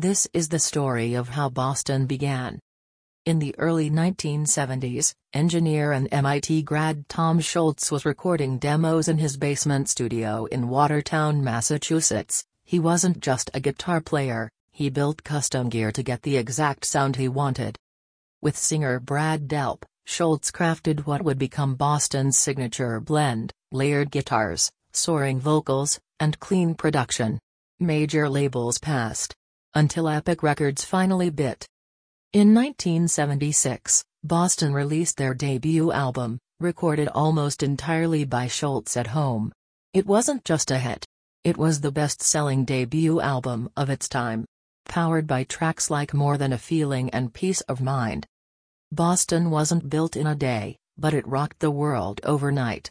This is the story of how Boston began. In the early 1970s, engineer and MIT grad Tom Scholz was recording demos in his basement studio in Watertown, Massachusetts. He wasn't just a guitar player, he built custom gear to get the exact sound he wanted. With singer Brad Delp, Scholz crafted what would become Boston's signature blend: layered guitars, soaring vocals, and clean production. Major labels passed, until Epic Records finally bit. In 1976, Boston released their debut album, recorded almost entirely by Scholz at home. It wasn't just a hit. It was the best-selling debut album of its time. Powered by tracks like More Than a Feeling and Peace of Mind. Boston wasn't built in a day, but it rocked the world overnight.